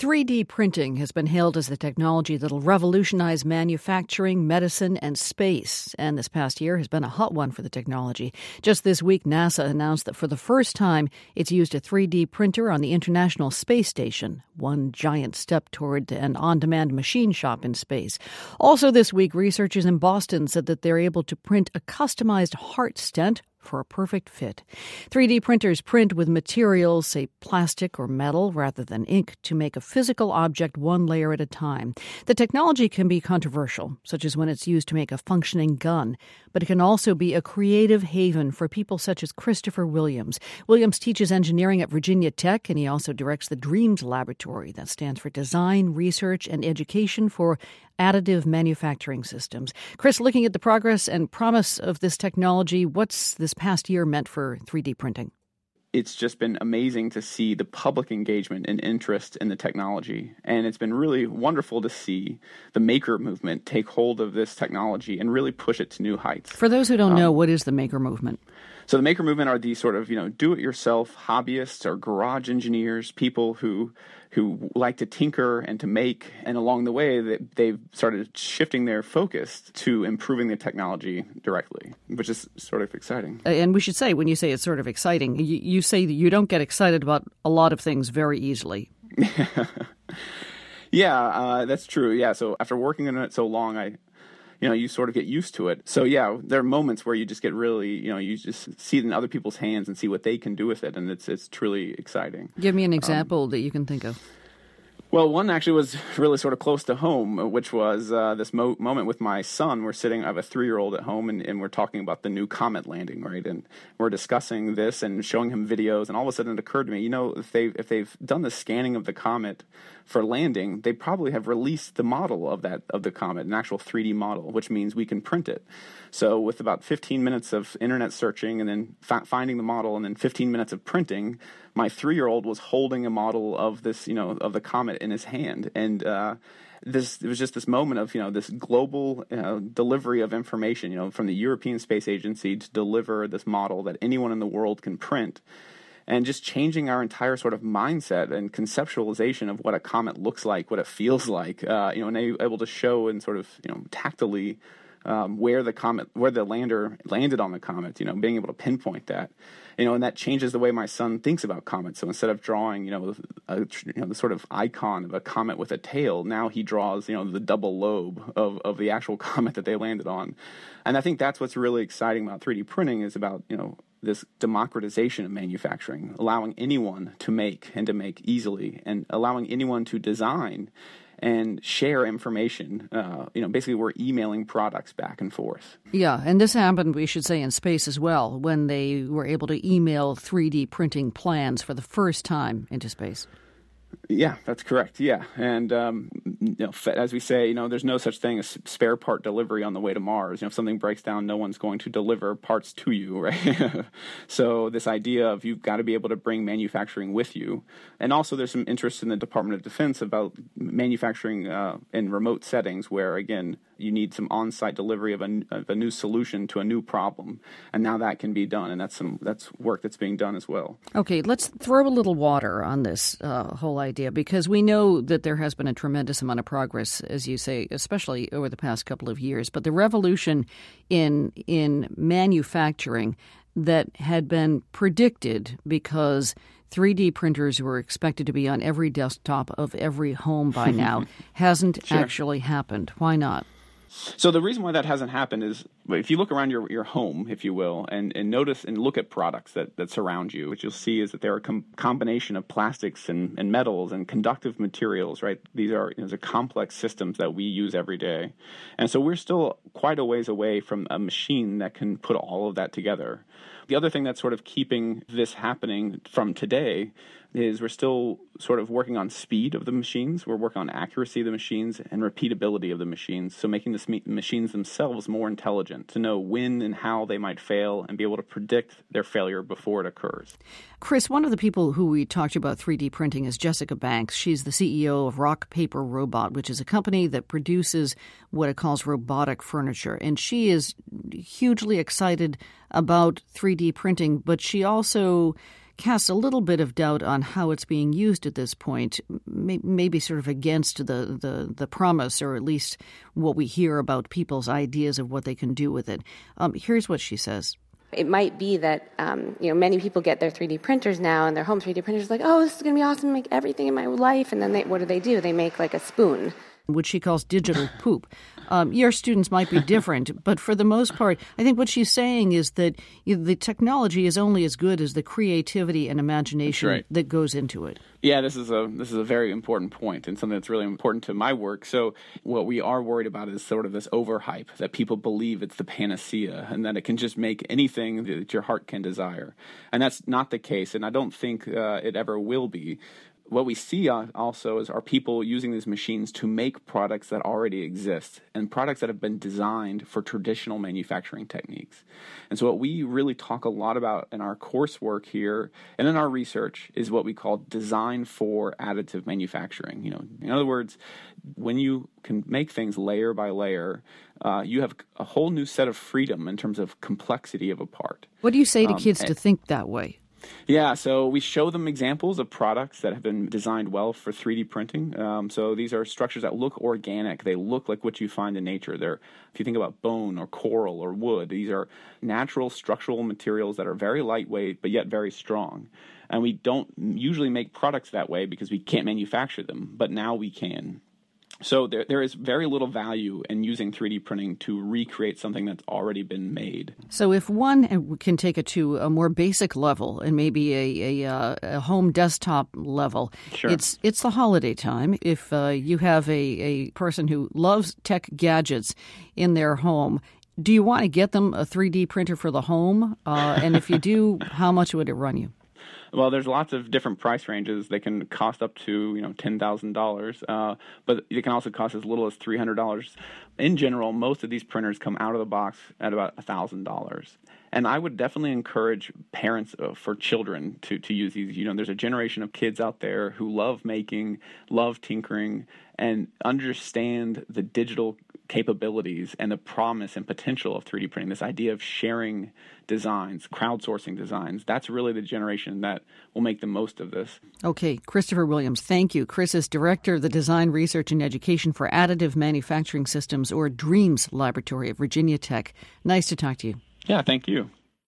3D printing has been hailed as the technology that'll revolutionize manufacturing, medicine, and space. And this past year has been a hot one for the technology. Just this week, NASA announced that for the first time, it's used a 3D printer on the International Space Station, one giant step toward an on-demand machine shop in space. Also this week, researchers in Boston said that they're able to print a customized heart stent for a perfect fit. 3D printers print with materials, say plastic or metal, rather than ink, to make a physical object one layer at a time. The technology can be controversial, such as when it's used to make a functioning gun, but it can also be a creative haven for people such as Christopher Williams. Williams teaches engineering at Virginia Tech, and he also directs the DREAMS Laboratory. That stands for Design, Research, and Education for Additive Manufacturing Systems. Chris, looking at the progress and promise of this technology, what's this past year meant for 3D printing? It's just been amazing to see the public engagement and interest in the technology. And it's been really wonderful to see the maker movement take hold of this technology and really push it to new heights. For those who don't know, what is the maker movement? So the maker movement are these sort of, do-it-yourself hobbyists or garage engineers, people who like to tinker and to make. And along the way, they've started shifting their focus to improving the technology directly, which is sort of exciting. And we should say, when you say it's sort of exciting, you say that you don't get excited about a lot of things very easily. Yeah, that's true. Yeah, so after working on it so long, you sort of get used to it. So, yeah, there are moments where you just get really, you just see it in other people's hands and see what they can do with it, and it's truly exciting. Give me an example that you can think of. Well, one actually was really sort of close to home, which was this moment with my son. I have a 3-year-old at home, and we're talking about the new comet landing, right? And we're discussing this and showing him videos, and all of a sudden it occurred to me, if they've done the scanning of the comet for landing, they probably have released the model of the comet, an actual 3D model, which means we can print it. So with about 15 minutes of internet searching and then finding the model and then 15 minutes of printing, my 3-year-old was holding a model of this, of the comet in his hand. And it was just this moment of, this global delivery of information, from the European Space Agency to deliver this model that anyone in the world can print. And just changing our entire sort of mindset and conceptualization of what a comet looks like, what it feels like, and able to show and sort of, tactily where the lander landed on the comet, being able to pinpoint that, and that changes the way my son thinks about comets. So instead of drawing, the sort of icon of a comet with a tail, now he draws, the double lobe of the actual comet that they landed on. And I think that's what's really exciting about 3D printing is about, this democratization of manufacturing, allowing anyone to make and to make easily, and allowing anyone to design and share information. Basically we're emailing products back and forth. Yeah, and this happened, we should say, in space as well, when they were able to email 3D printing plans for the first time into space. Yeah, that's correct. Yeah. And, as we say, there's no such thing as spare part delivery on the way to Mars. If something breaks down, no one's going to deliver parts to you, right? So this idea of you've got to be able to bring manufacturing with you. And also there's some interest in the Department of Defense about manufacturing in remote settings where, again, you need some on-site delivery of a new solution to a new problem. And now that can be done. And that's work that's being done as well. Okay, let's throw a little water on this whole idea, because we know that there has been a tremendous amount of progress, as you say, especially over the past couple of years. But the revolution in manufacturing that had been predicted because 3D printers were expected to be on every desktop of every home by now hasn't actually happened. Why not? So the reason why that hasn't happened is if you look around your home, if you will, and notice and look at products that surround you, what you'll see is that they're a combination of plastics and metals and conductive materials, right? These are complex systems that we use every day. And so we're still quite a ways away from a machine that can put all of that together. The other thing that's sort of keeping this happening from today is we're still sort of working on speed of the machines. We're working on accuracy of the machines and repeatability of the machines. So making the machines themselves more intelligent to know when and how they might fail and be able to predict their failure before it occurs. Chris, one of the people who we talked about 3D printing is Jessica Banks. She's the CEO of Rock Paper Robot, which is a company that produces what it calls robotic furniture. And she is hugely excited about 3D printing, but she also casts a little bit of doubt on how it's being used at this point, maybe sort of against the promise, or at least what we hear about people's ideas of what they can do with it. Here's what she says. It might be that, many people get their 3D printers now, and their home 3D printers like, oh, this is going to be awesome to make everything in my life. And then what do? They make like a spoon, which she calls digital poop. Your students might be different, but for the most part, I think what she's saying is that the technology is only as good as the creativity and imagination that goes into it. Yeah, this is a very important point, and something that's really important to my work. So what we are worried about is sort of this overhype, that people believe it's the panacea and that it can just make anything that your heart can desire. And that's not the case, and I don't think it ever will be. What we see also are people using these machines to make products that already exist and products that have been designed for traditional manufacturing techniques. And so what we really talk a lot about in our coursework here and in our research is what we call design for additive manufacturing. In other words, when you can make things layer by layer, you have a whole new set of freedom in terms of complexity of a part. What do you say to kids to think that way? Yeah, so we show them examples of products that have been designed well for 3D printing. So these are structures that look organic. They look like what you find in nature. If you think about bone or coral or wood, these are natural structural materials that are very lightweight but yet very strong. And we don't usually make products that way because we can't manufacture them, but now we can. So there is very little value in using 3D printing to recreate something that's already been made. So if one can take it to a more basic level and maybe a home desktop level, sure. It's the holiday time. If you have a person who loves tech gadgets in their home, do you want to get them a 3D printer for the home? And if you do, how much would it run you? Well, there's lots of different price ranges. They can cost up to $10,000, but they can also cost as little as $300. In general, most of these printers come out of the box at about $1,000. And I would definitely encourage parents for children to use these. There's a generation of kids out there who love making, love tinkering, and understand the digital capabilities and the promise and potential of 3D printing, this idea of sharing designs, crowdsourcing designs. That's really the generation that will make the most of this. Okay, Christopher Williams, thank you. Chris is Director of the Design, Research, and Education for Additive Manufacturing Systems, or DREAMS Laboratory at Virginia Tech. Nice to talk to you. Yeah, thank you.